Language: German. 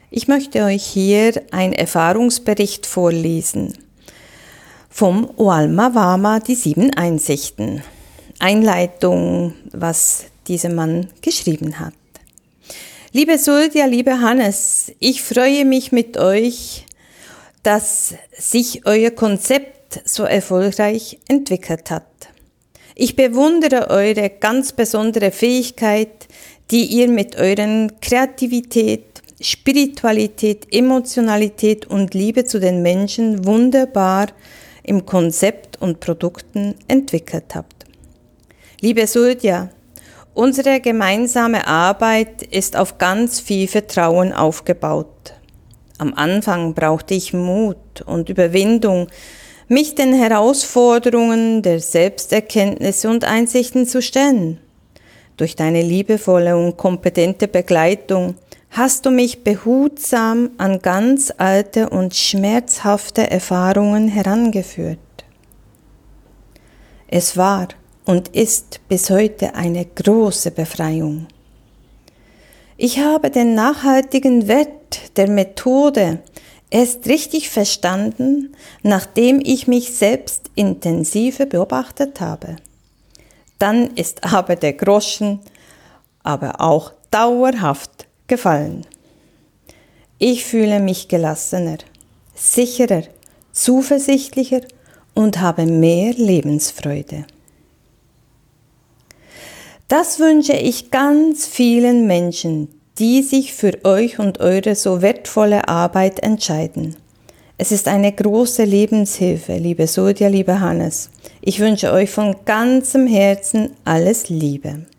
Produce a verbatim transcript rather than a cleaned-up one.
Ich möchte euch hier einen Erfahrungsbericht vorlesen vom Oalma Wama, die sieben Einsichten. Einleitung, was dieser Mann geschrieben hat. Liebe Surya, liebe Hannes, ich freue mich mit euch, dass sich euer Konzept so erfolgreich entwickelt hat. Ich bewundere eure ganz besondere Fähigkeit, die ihr mit euren Kreativität, Spiritualität, Emotionalität und Liebe zu den Menschen wunderbar im Konzept und Produkten entwickelt habt. Liebe Surya, unsere gemeinsame Arbeit ist auf ganz viel Vertrauen aufgebaut. Am Anfang brauchte ich Mut und Überwindung, mich den Herausforderungen der Selbsterkenntnisse und Einsichten zu stellen. Durch deine liebevolle und kompetente Begleitung hast du mich behutsam an ganz alte und schmerzhafte Erfahrungen herangeführt. Es war und ist bis heute eine große Befreiung. Ich habe den nachhaltigen Wert der Methode erst richtig verstanden, nachdem ich mich selbst intensiver beobachtet habe. Dann ist aber der Groschen aber auch dauerhaft gefallen. Ich fühle mich gelassener, sicherer, zuversichtlicher und habe mehr Lebensfreude. Das wünsche ich ganz vielen Menschen, die sich für euch und eure so wertvolle Arbeit entscheiden. Es ist eine große Lebenshilfe, liebe Surya, liebe Hannes. Ich wünsche euch von ganzem Herzen alles Liebe.